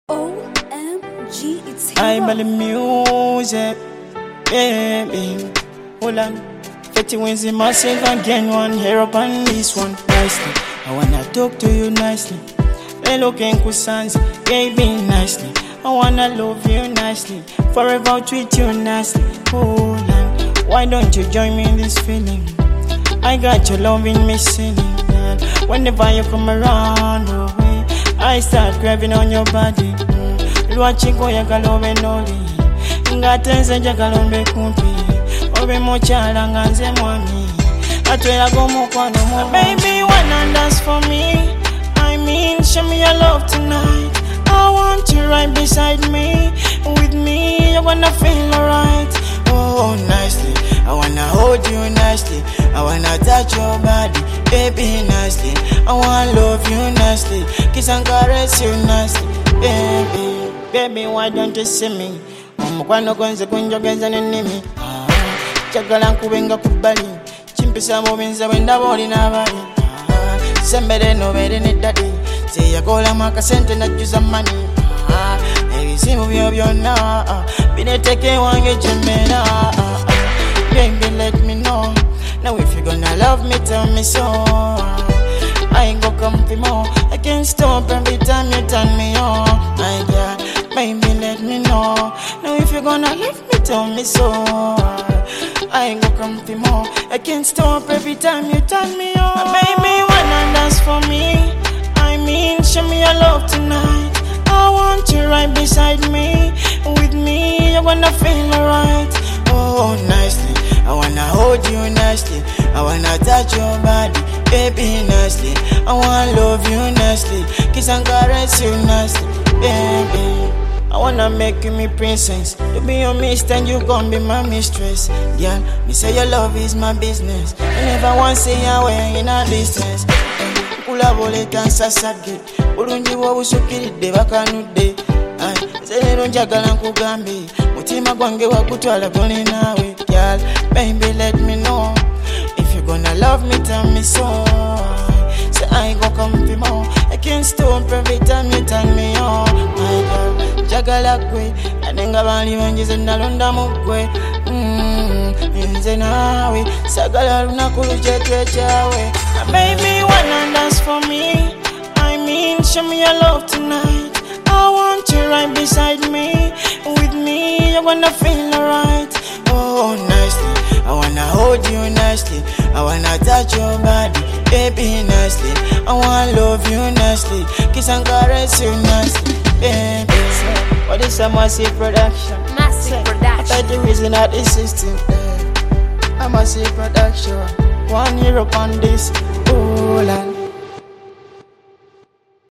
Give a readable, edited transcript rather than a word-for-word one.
OMG, it's I'm Hero. the music, baby. Hold on. 50 wins in massive again. One hair up on this one. Nicely. I wanna talk to you nicely. Looking kusanzi, baby, nicely. I wanna love you nicely. Forever treat you nicely. Hold on. Why don't you join me in this feeling? I got your loving me singing, girl. Whenever you come around, oh, I start grabbing on your body. Lwachiko yakalove noli ngatenze jakalombe kumpi obe mochala nganze mwami atwela gomukwano mo. Baby, wanna dance for me? I mean, show me your love tonight. I want you right beside me. With me, you're gonna feel alright. Oh, nicely. I wanna hold you nicely. I wanna touch your body, baby, nicely. I wanna love you nicely. Kiss and caress you nicely, baby. Baby, why don't you see me? Omukwano gwenze kunjogeza n'ennimi. Njagala nkubenga ku bbali. Kimpisa mu binze bwe ndaba olina abali. Sembere nobeere n'eddadi. Seyagolamu akasente najjuza mani. Ebisimu byo byonna bineeteka ewange gye mbeera. Baby, let me know. Now if you're gonna love me, tell me so. I ain't gonna come for more. I can't stop every time you turn me on. My girl, baby, let me know. Now if you're gonna love me, tell me so. I ain't gonna come for more. I can't stop every time you turn me on. Baby, wanna dance for me? I mean, show me your love tonight. I want you right beside me. With me, you're gonna feel alright. Oh, nicely. I wanna hold you nicely. I wanna touch your body, baby, nicely. I wanna love you nicely. Kiss and caress you nicely, baby. I wanna make you my princess. You be your mistress and you gon' be my mistress. Yeah, me say your love is my business. I never want to see you away in a distance. Kulabuleta nsasage bulungi bw'obusukiridde bakanudde. Zero njagala nkugambe mutima gwange wakutwala guli naawe. Girl, baby, let me know. If you're gonna love me, tell me so. Say I ain't gonna come for more. I can't stop every time you turn me on. My girl, njagala gwe nanenga bali bangize nalonda mu gwe. Nze naawe sagala lunaku lujjeko ekyawe. Baby, wanna dance for me? I mean, show me your love tonight. I want you right beside me. With me, you're gonna feel alright. Oh, nicely. I wanna hold you nicely. I wanna touch your body, baby, nicely. I wanna love you nicely. Kiss and caress you nicely, baby. What is a massive production? Massive production. I the reason that this system. A massive production. 1 year upon this. Oh, land.